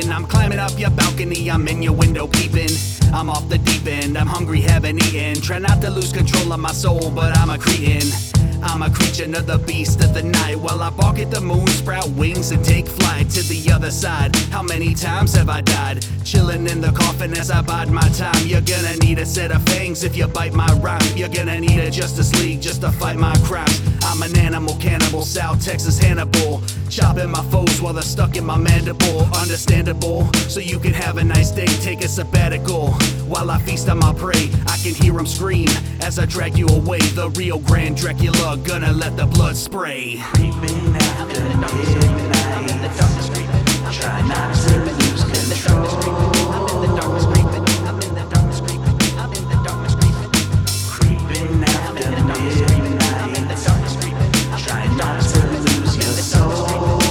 sleeping. I'm climbing up your balcony, I'm in your window peeping. I'm off the deep end, I'm hungry, haven't eaten. Try not to lose control of my soul, but I'm a cretin. I'm a creature of the beast of the night. While I bark at the moon, sprout wings and take flight to the other side. How many times have I died? Chilling in the coffin as I bide my time. You're gonna need a set of fangs if you bite my rhyme. You're gonna need a Justice League just to fight my crimes. I'm an animal cannibal, South Texas Hannibal. Chopping my foes while they're stuck in my mandible. Understandable, so you can have a nice day. Take a sabbatical while I feast on my prey. I can hear them scream as I drag you away. The real Grand Dracula, gonna let the blood spray. Creeping after midnight, try not to lose control. Creeping after midnight, try not to lose your soul.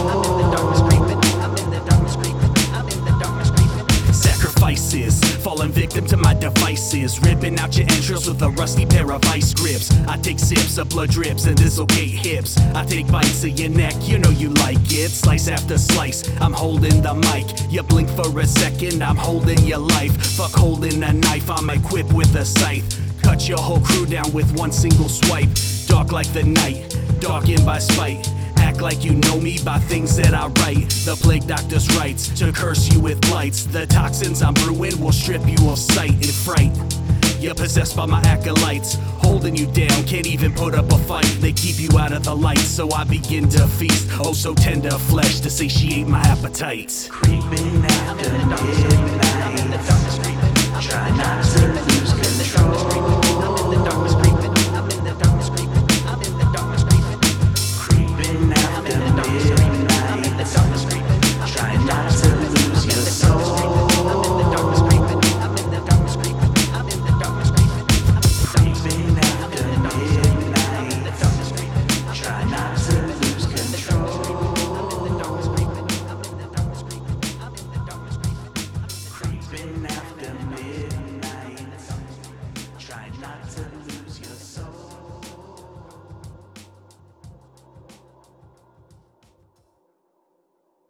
Sacrifices, falling victim to my devices. Ripping out your entrails with a rusty pair of ice grips. I take sips of blood drips and dislocate hips. I take bites of your neck, you know you like it. Slice after slice, I'm holding the mic. You blink for a second, I'm holding your life. Fuck holding a knife, I'm equipped with a scythe. Cut your whole crew down with one single swipe. Dark like the night, darkened by spite. Act like you know me by things that I write. The plague doctor's rights to curse you with blights. The toxins I'm brewing will strip you of sight and fright. You're possessed by my acolytes, holding you down, can't even put up a fight. They keep you out of the light, so I begin to feast. Oh, so tender flesh to satiate my appetites. Creeping after midnight, try not to lose control. Creeping after midnight, try not to lose your soul. Creeping after midnight, try not to lose control. Creeping after midnight.